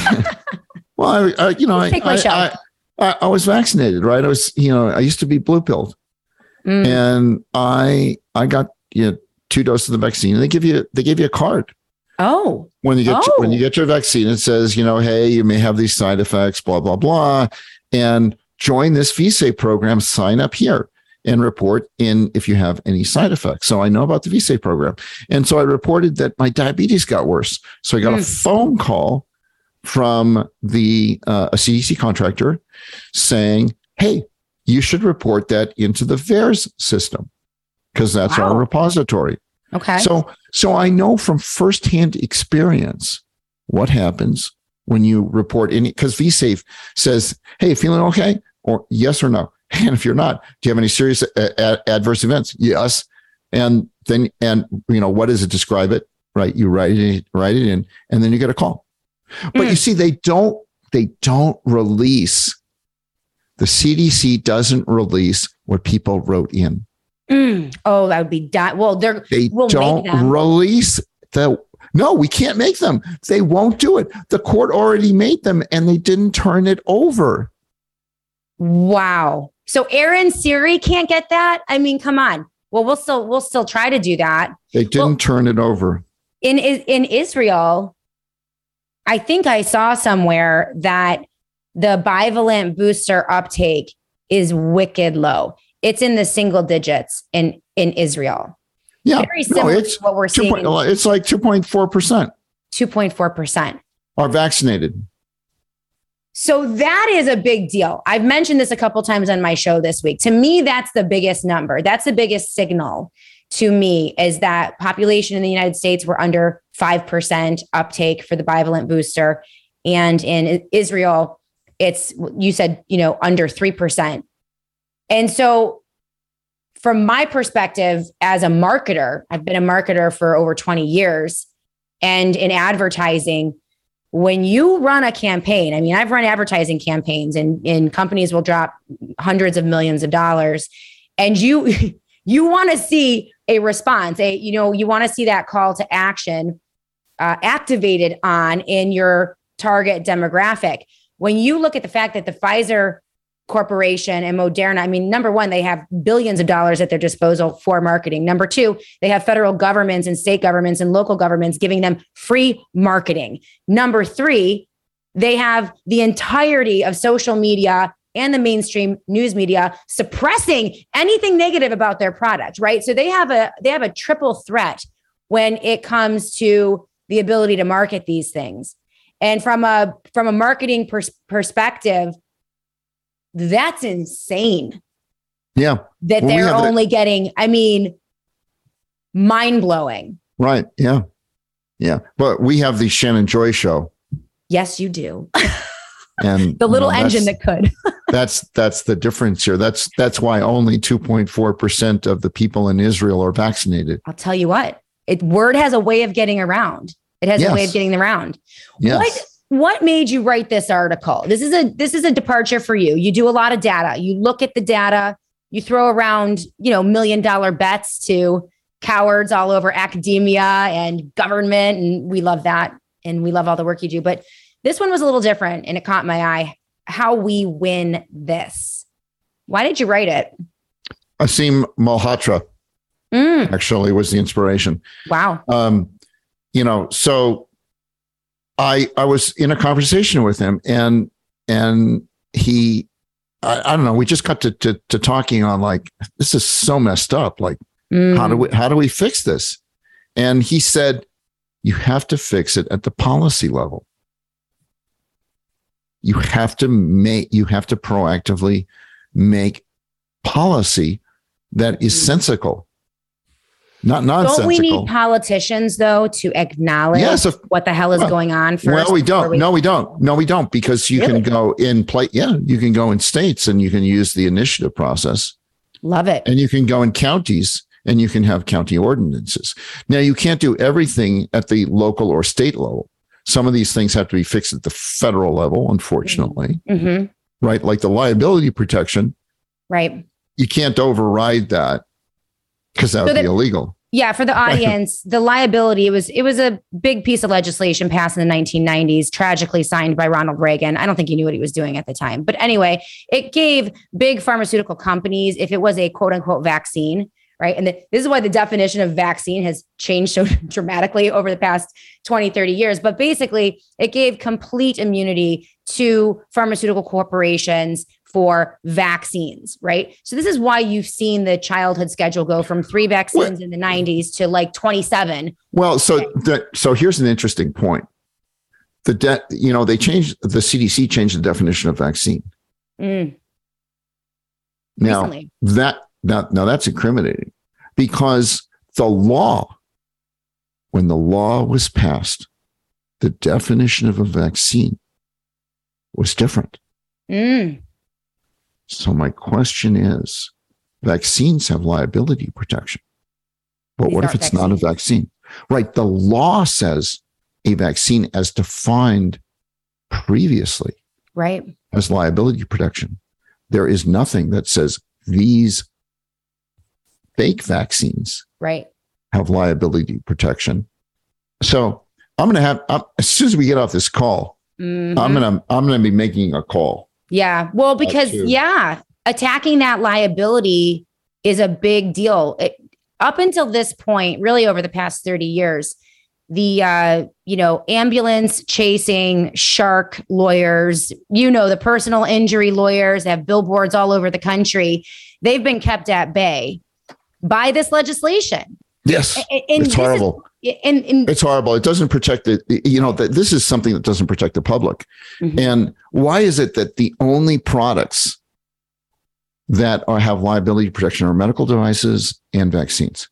Well, I, I, you know, I, Take my I, show. I, I, I was vaccinated, right? I was, you know, I used to be blue pilled, Mm. and I I got you know, two doses of the vaccine, and they give you they give you a card. Oh, When you get Oh. when you get your vaccine, it says, you know, hey, you may have these side effects, blah blah blah, and join this V-Safe program. Sign up here and report in if you have any side effects. So I know about the V-Safe program, and so I reported that my diabetes got worse. So I got Mm. a phone call from the uh, a C D C contractor saying, hey, you should report that into the V A E R S system because that's Wow. our repository. okay. So, so I know from firsthand experience what happens when you report any, because V-Safe says, hey, feeling okay? Or yes or no. And if you're not, do you have any serious a- a- adverse events? Yes. And then, and you know, what does it describe it? Right. You write it, write it in, and then you get a call. But Mm. you see, they don't, they don't release, the C D C doesn't release what people wrote in. Mm. Oh, that would be di- well. They're they we'll don't make them. release the. No, we can't make them. They won't do it. The court already made them, and they didn't turn it over. Wow. So Aaron Siri can't get that. I mean, come on. Well, we'll still we'll still try to do that. They didn't well, turn it over. In in Israel, I think I saw somewhere that the bivalent booster uptake is wicked low. It's in the single digits in, in Israel. Yeah. Very similar no, it's to what we're seeing. Point, in, it's like two point four percent. two point four percent. Are vaccinated. So that is a big deal. I've mentioned this a couple times on my show this week. To me, that's the biggest number. That's the biggest signal to me, is that population in the United States were under five percent uptake for the bivalent booster. And in Israel, it's, you said, you know, under three percent. And so from my perspective as a marketer, I've been a marketer for over twenty years. And in advertising, when you run a campaign, I mean, I've run advertising campaigns and, and companies will drop hundreds of millions of dollars. And you, you want to see a response, a, you know, you want to see that call to action uh, activated on in your target demographic. When you look at the fact that the Pfizer Corporation and Moderna, I mean, number one, they have billions of dollars at their disposal for marketing. Number two, they have federal governments and state governments and local governments giving them free marketing. Number three, they have the entirety of social media and the mainstream news media suppressing anything negative about their product, right? So they have a they have a triple threat when it comes to the ability to market these things. And from a from a marketing pers- perspective, that's insane. Yeah. That well, they're only the- getting, I mean, mind-blowing. Right. Yeah. Yeah. But we have the Shannon Joy Show. Yes, you do. And the little you know, engine that could. that's that's the difference here. That's that's why only two point four percent of the people in Israel are vaccinated. I'll tell you what, it word has a way of getting around. It has yes. a way of getting around. Yes. What what made you write this article? This is a this is a departure for you. You do a lot of data. You look at the data, you throw around, you know, million dollar bets to cowards all over academia and government. And we love that. And we love all the work you do. But this one was a little different and it caught my eye. How we win this. Why did you write it? Asim Malhotra mm. actually was the inspiration. Wow. Um, you know, so I I was in a conversation with him and and he I, I don't know, we just got to, to to talking on like, this is so messed up. Like, mm. how do we how do we fix this? And he said, you have to fix it at the policy level. You have to make, you have to proactively make policy that is sensical, not nonsensical. Don't we need politicians, though, to acknowledge yes, if, what the hell is well, going on first? Well, we don't. We... No, we don't. No, we don't. Because you really? can go in play. Yeah, you can go in states and you can use the initiative process. Love it. And you can go in counties and you can have county ordinances. Now, you can't do everything at the local or state level. Some of these things have to be fixed at the federal level, unfortunately, mm-hmm. right? Like the liability protection. Right. You can't override that because that would so that, be illegal. Yeah. For the audience, the liability, it was, it was a big piece of legislation passed in the nineteen nineties, tragically signed by Ronald Reagan. I don't think he knew what he was doing at the time. But anyway, it gave big pharmaceutical companies, if it was a quote unquote vaccine, right? And the, this is why the definition of vaccine has changed so dramatically over the past twenty, thirty years. But basically, it gave complete immunity to pharmaceutical corporations for vaccines, right? So this is why you've seen the childhood schedule go from three vaccines well, in the nineties to like twenty-seven. Well, so the, so here's an interesting point. The de- you know, they changed, the C D C changed the definition of vaccine. Mm. Now, Recently. that Now, now that's incriminating because the law, when the law was passed, the definition of a vaccine was different. Mm. So my question is, vaccines have liability protection, but These what if it's vaccines. not a vaccine? Right. The law says a vaccine as defined previously right. has liability protection. There is nothing that says these fake vaccines right. have liability protection. So I'm going to have, I'm, as soon as we get off this call, mm-hmm. I'm going to, I'm going to be making a call. Yeah. Well, because yeah, attacking that liability is a big deal. It, up until this point, really over the past thirty years, the, uh, you know, ambulance chasing shark lawyers, you know, the personal injury lawyers that have billboards all over the country, they've been kept at bay by this legislation. Yes. And, and it's horrible. Is, and, and it's horrible. It doesn't protect the, you know, that this is something that doesn't protect the public. Mm-hmm. And why is it that the only products that are, have liability protection are medical devices and vaccines?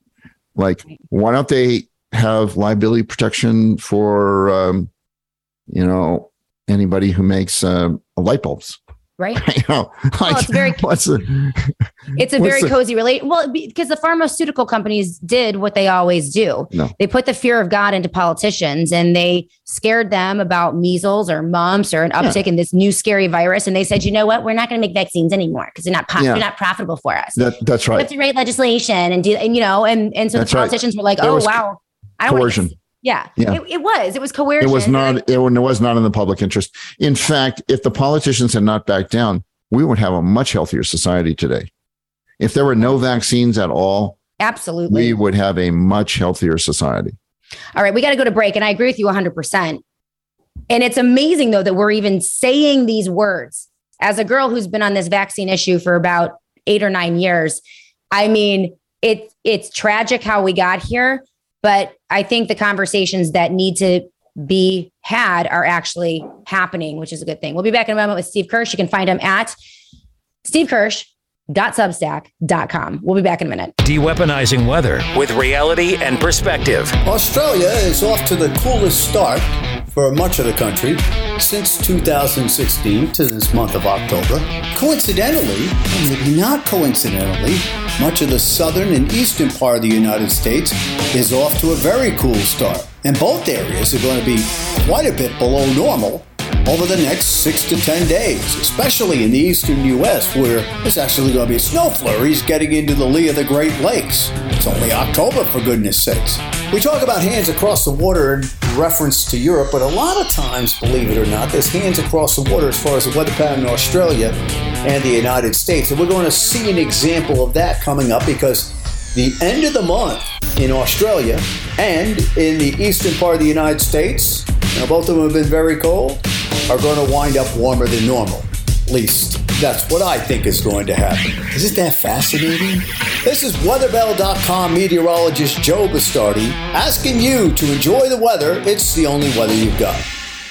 Like, why don't they have liability protection for, um, you know, anybody who makes uh, light bulbs? Right. You know, like, well, it's very, what's the, it's a very the, cozy relate. Well, because the pharmaceutical companies did what they always do. No. They put the fear of God into politicians and they scared them about measles or mumps or an uptick yeah. in this new scary virus. And they said, you know what, we're not going to make vaccines anymore because they're not po- yeah. they're not profitable for us. That, that's right. We have to write legislation and do, and you know, and and so that's the politicians right. were like, oh wow, I don't coercion. Want Yeah, yeah. It, it was. It was coercion. It was not. It was not in the public interest. In fact, if the politicians had not backed down, we would have a much healthier society today. If there were no vaccines at all, absolutely, we would have a much healthier society. All right, we got to go to break, and I agree with you one hundred percent. And it's amazing, though, that we're even saying these words. As a girl who's been on this vaccine issue for about eight or nine years, I mean, it, it's tragic how we got here. But I think the conversations that need to be had are actually happening, which is a good thing. We'll be back in a moment with Steve Kirsch. You can find him at steve kirsch dot substack dot com. We'll be back in a minute. De-weaponizing weather with reality and perspective. Australia is off to the coolest start for much of the country since two thousand sixteen to this month of October. Coincidentally, and maybe not coincidentally, much of the southern and eastern part of the United States is off to a very cool start. And both areas are going to be quite a bit below normal over the next six to ten days, especially in the eastern U S, where there's actually going to be snow flurries getting into the lee of the Great Lakes. It's only October, for goodness sakes. We talk about hands across the water in reference to Europe, but a lot of times, believe it or not, there's hands across the water as far as the weather pattern in Australia and the United States. And we're going to see an example of that coming up because the end of the month in Australia and in the eastern part of the United States, now both of them have been very cold, are going to wind up warmer than normal. At least that's what I think is going to happen. Isn't that fascinating? This is weatherbell dot com meteorologist Joe Bastardi asking you to enjoy the weather. It's the only weather you've got.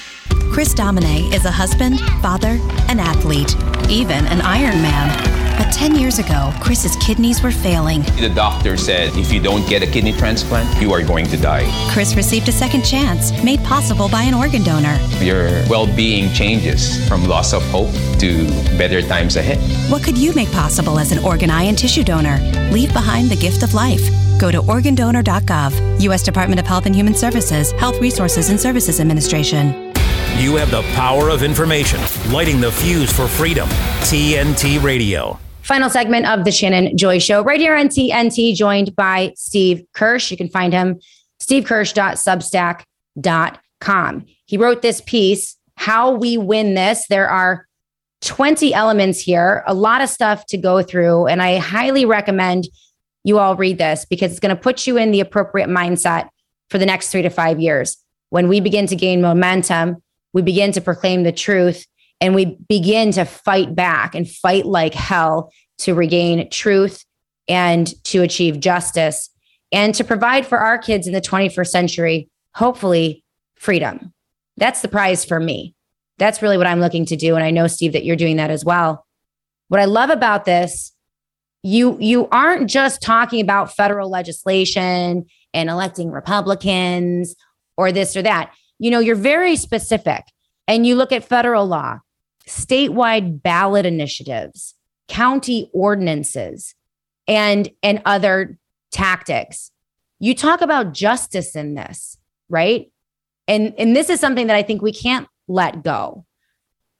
Chris Domine is a husband, father, an athlete, even an Ironman. But ten years ago, Chris's kidneys were failing. The doctor said, if you don't get a kidney transplant, you are going to die. Chris received a second chance, made possible by an organ donor. Your well-being changes from loss of hope to better times ahead. What could you make possible as an organ, eye, and tissue donor? Leave behind the gift of life. Go to organ donor dot gov. U S Department of Health and Human Services, Health Resources and Services Administration. You have the power of information, lighting the fuse for freedom. T N T Radio. Final segment of the Shannon Joy Show right here on T N T, joined by Steve Kirsch. You can find him, steve kirsch dot substack dot com. He wrote this piece, How We Win This. There are twenty elements here, a lot of stuff to go through, and I highly recommend you all read this because it's going to put you in the appropriate mindset for the next three to five years. When we begin to gain momentum, we begin to proclaim the truth, and we begin to fight back and fight like hell to regain truth and to achieve justice and to provide for our kids in the twenty-first century, hopefully, freedom. That's the prize for me. That's really what I'm looking to do. And I know, Steve, that you're doing that as well. What I love about this, you, you aren't just talking about federal legislation and electing Republicans or this or that. You know, you're very specific, and you look at federal law, statewide ballot initiatives, county ordinances, and, and other tactics. You talk about justice in this, right? And, and this is something that I think we can't let go.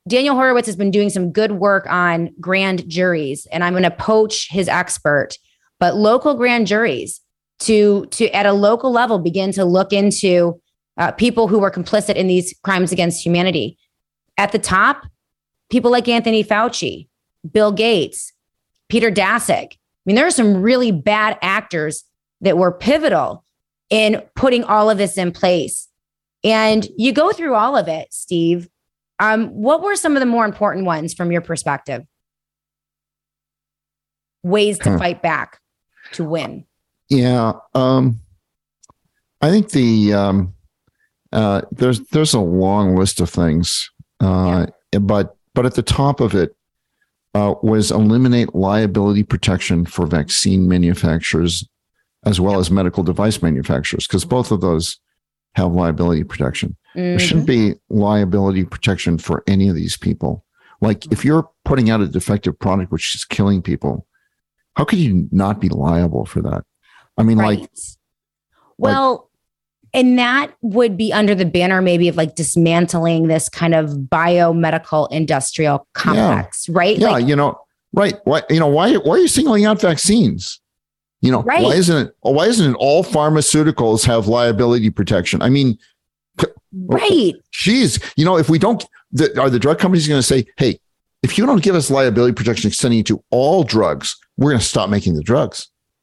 Daniel Horowitz has been doing some good work on grand juries, and I'm going to poach his expert, but local grand juries to, to at a local level, begin to look into uh, people who were complicit in these crimes against humanity. At the top, people like Anthony Fauci, Bill Gates, Peter Daszak. I mean, there are some really bad actors that were pivotal in putting all of this in place. And you go through all of it, Steve. Um, what were some of the more important ones from your perspective? Ways to huh. fight back, to win. Yeah. Um, I think the um, uh, there's there's a long list of things, uh, yeah. but but at the top of it uh, was eliminate liability protection for vaccine manufacturers as well yeah. as medical device manufacturers, because both of those have liability protection. Mm-hmm. There shouldn't be liability protection for any of these people. Like if you're putting out a defective product which is killing people, how could you not be liable for that? I mean, right. like, well, like, and that would be under the banner maybe of like dismantling this kind of biomedical industrial complex, yeah. right? Yeah, like, you know, right. Why, you know, why, why are you singling out vaccines? You know, right. why isn't it, why isn't it all pharmaceuticals have liability protection? I mean, right. Geez, you know, if we don't, the, are the drug companies going to say, hey, if you don't give us liability protection extending to all drugs, we're going to stop making the drugs?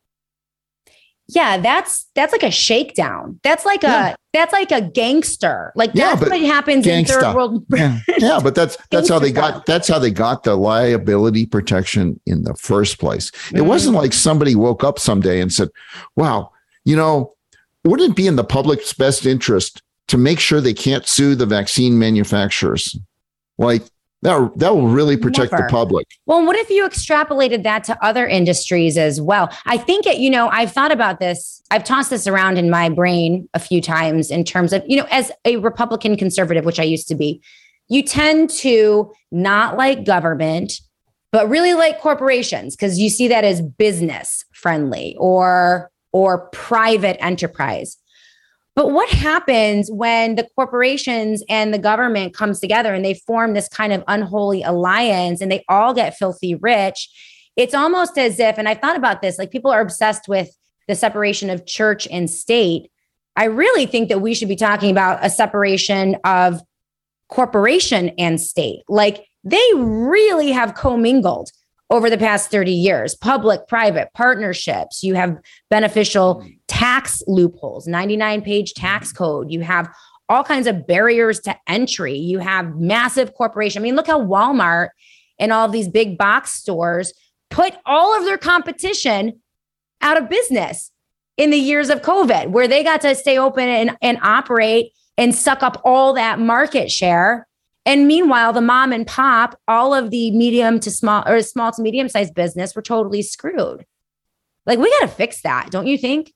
Yeah, that's that's like a shakedown. That's like yeah. a that's like a gangster. Like yeah, that's what happens gangsta. in third world. yeah. yeah, but that's that's how they got that's how they got the liability protection in the first place. Mm-hmm. It wasn't like somebody woke up someday and said, "Wow, you know, wouldn't it be in the public's best interest to make sure they can't sue the vaccine manufacturers?" Like that that will really protect Never. the public. Well, what if you extrapolated that to other industries as well? I think it, you know, I've thought about this. I've tossed this around in my brain a few times in terms of, you know, as a Republican conservative, which I used to be, you tend to not like government, but really like corporations because you see that as business friendly or or private enterprise. But what happens when the corporations and the government comes together and they form this kind of unholy alliance and they all get filthy rich? It's almost as if, and I've thought about this, like people are obsessed with the separation of church and state. I really think that we should be talking about a separation of corporation and state. Like they really have commingled over the past thirty years, public-private partnerships. You have beneficial tax loopholes, ninety-nine page tax code. You have all kinds of barriers to entry. You have massive corporation. I mean, look how Walmart and all of these big box stores put all of their competition out of business in the years of COVID, where they got to stay open and, and operate and suck up all that market share. And meanwhile, the mom and pop, all of the medium to small or small to medium sized business were totally screwed. Like we got to fix that. Don't you think?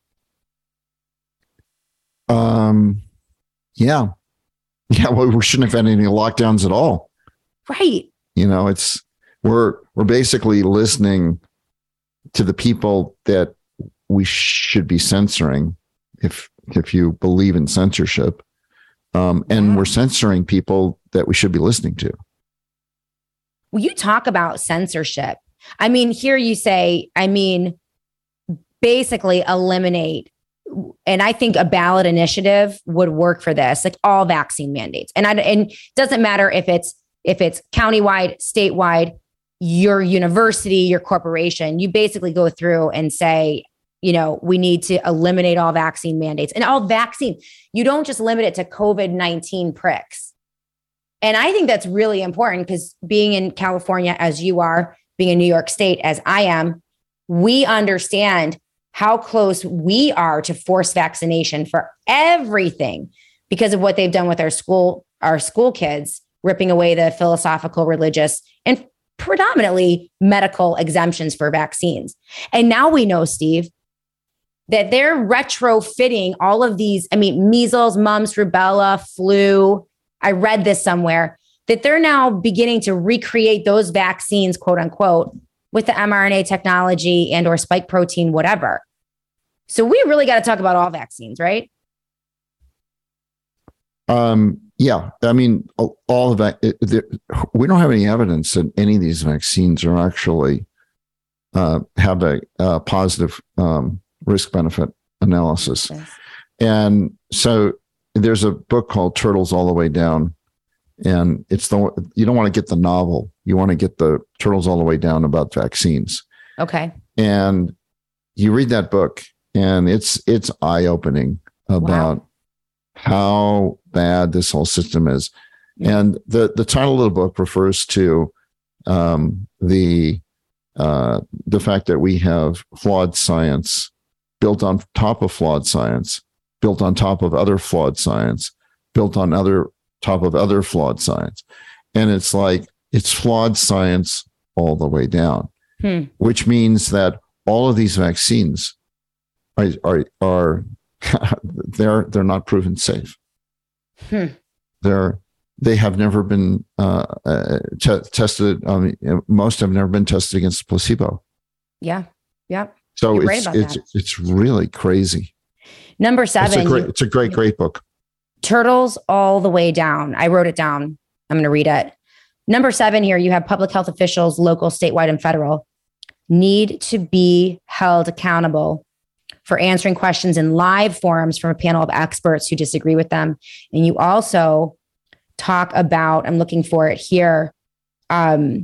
Um, yeah. Yeah. Well, we shouldn't have had any lockdowns at all. Right. You know, it's, we're, we're basically listening to the people that we should be censoring if, if you believe in censorship. Um, and yeah. we're censoring people that we should be listening to. Well, you talk about censorship. I mean, here you say, I mean, basically eliminate, and I think a ballot initiative would work for this, like all vaccine mandates. And I, and it doesn't matter if it's, if it's countywide, statewide, your university, your corporation, you basically go through and say, you know, we need to eliminate all vaccine mandates and all vaccine. You don't just limit it to COVID nineteen pricks. And I think that's really important because being in California as you are, being in New York State as I am, we understand how close we are to forced vaccination for everything because of what they've done with our school, our school kids, ripping away the philosophical, religious, and predominantly medical exemptions for vaccines. And now we know, Steve, that they're retrofitting all of these, I mean, measles, mumps, rubella, flu. I read this somewhere, that they're now beginning to recreate those vaccines, quote unquote, with the mRNA technology and or spike protein, whatever. So we really got to talk about all vaccines, right? Um, Yeah, I mean, all of that. It, it, we don't have any evidence that any of these vaccines are actually uh, have a, a positive um, risk-benefit analysis. Yes. And so there's a book called Turtles All the Way Down, and it's the you don't want to get the novel. You want to get the Turtles All the Way Down about vaccines. Okay. And you read that book, and it's it's eye-opening about wow. how bad this whole system is. And the, the title of the book refers to um, the uh, the fact that we have flawed science built on top of flawed science, built on top of other flawed science, built on other top of other flawed science. And it's like, it's flawed science all the way down, hmm. which means that all of these vaccines are, are, are they're, they're not proven safe. Hmm. They're, they have never been uh, uh, t- tested. I mean, most have never been tested against placebo. Yeah. Yeah. So You're it's right it's that. it's really crazy. Number seven. It's a great, it's a great, great book. Turtles All the Way Down. I wrote it down. I'm going to read it. Number seven here, you have public health officials, local, statewide, and federal, need to be held accountable for answering questions in live forums from a panel of experts who disagree with them. And you also talk about, I'm looking for it here, um,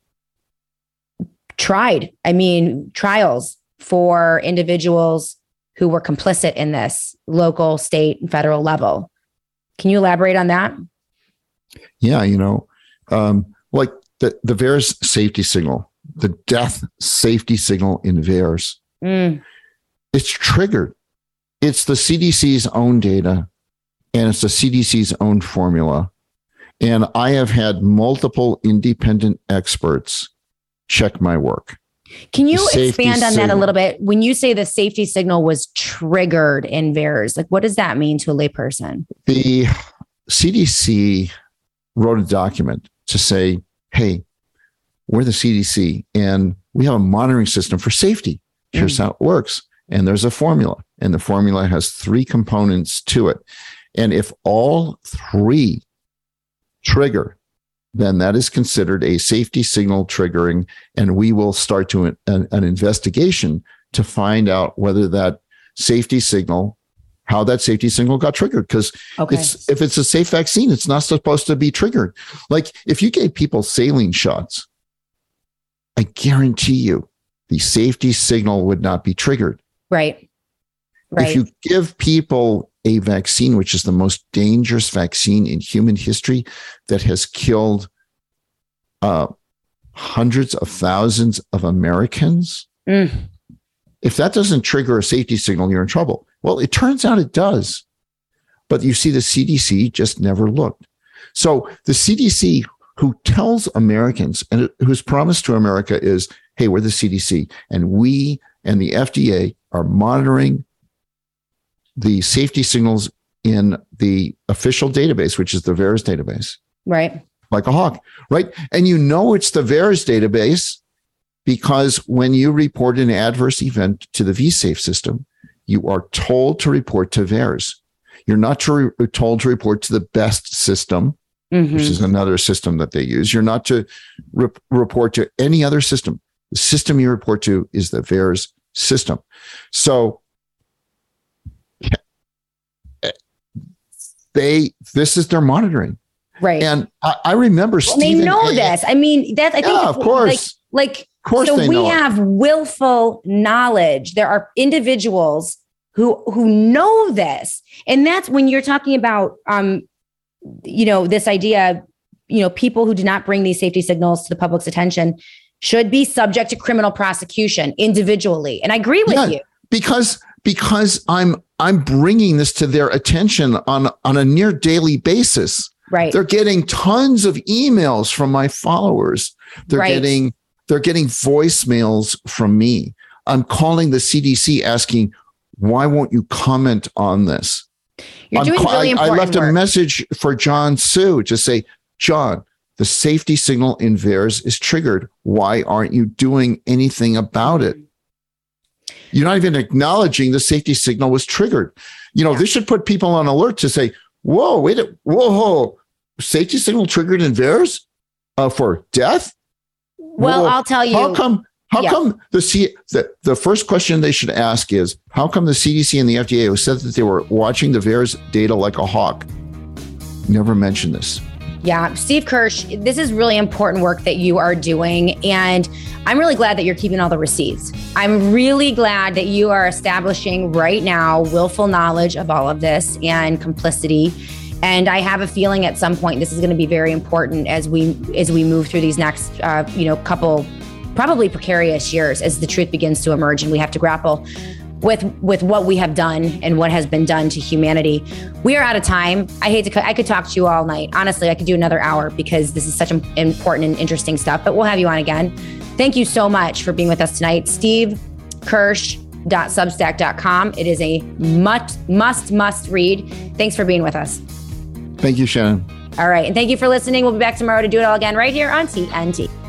tried, I mean, trials for individuals who were complicit in this, local, state, and federal level. Can you elaborate on that? Yeah, you know, um, like the, the VAERS safety signal, the death safety signal in VAERS, mm. it's triggered. It's the C D C's own data, and it's the C D C's own formula. And I have had multiple independent experts check my work. Can you expand on signal. that a little bit? When you say the safety signal was triggered in VAERS, like what does that mean to a layperson? The C D C wrote a document to say, hey, we're the C D C and we have a monitoring system for safety. Here's mm. how it works. And there's a formula, and the formula has three components to it. And if all three trigger, then that is considered a safety signal triggering, and we will start to an, an, an investigation to find out whether that safety signal, how that safety signal got triggered. Because okay. it's if it's a safe vaccine, it's not supposed to be triggered. Like if you gave people saline shots, I guarantee you the safety signal would not be triggered. Right. Right. If you give people a vaccine, which is the most dangerous vaccine in human history, that has killed uh, hundreds of thousands of Americans, mm. if that doesn't trigger a safety signal, you're in trouble. Well, it turns out it does. But you see, the C D C just never looked. So the C D C, who tells Americans and whose promise to America is, hey, we're the C D C, and we and the F D A are monitoring the safety signals in the official database, which is the VAERS database. Right. Like a hawk, right? And you know it's the VAERS database because when you report an adverse event to the V-Safe system, you are told to report to VAERS. You're not to re- told to report to the BEST system, mm-hmm. which is another system that they use. You're not to re- report to any other system. The system you report to is the VAERS system. So they, this is their monitoring. Right. And I, I remember well, Stephen they know A. this. I mean, that's, I think, yeah, of course. Like, like of course so we know have it. willful knowledge. There are individuals who, who know this. And that's when you're talking about, um, you know, this idea, you know, people who do not bring these safety signals to the public's attention should be subject to criminal prosecution individually. And I agree with yeah, you. Because, because I'm, I'm bringing this to their attention on, on a near daily basis. Right. They're getting tons of emails from my followers. They're right. getting, they're getting voicemails from me. I'm calling the C D C asking, why won't you comment on this? You're doing ca- really I, important I left work. a message for John Su to say, John, the safety signal in VAERS is triggered. Why aren't you doing anything about it? You're not even acknowledging the safety signal was triggered. You know, yeah. this should put people on alert to say, Whoa, wait, a, whoa, safety signal triggered in V A E R S uh, for death? Well, whoa, I'll tell you. How come? How yeah. come the C the, the first question they should ask is how come the C D C and the F D A who said that they were watching the V A E R S data like a hawk never mentioned this? Yeah, Steve Kirsch, this is really important work that you are doing. And I'm really glad that you're keeping all the receipts. I'm really glad that you are establishing right now willful knowledge of all of this and complicity. And I have a feeling at some point this is going to be very important as we as we move through these next, uh, you know, couple probably precarious years as the truth begins to emerge and we have to grapple with with what we have done and what has been done to humanity. We are out of time. I hate to, I could talk to you all night. Honestly, I could do another hour because this is such important and interesting stuff, but we'll have you on again. Thank you so much for being with us tonight. steve kirsch dot substack dot com. It is a must, must, must read. Thanks for being with us. Thank you, Shannon. All right. And thank you for listening. We'll be back tomorrow to do it all again right here on T N T.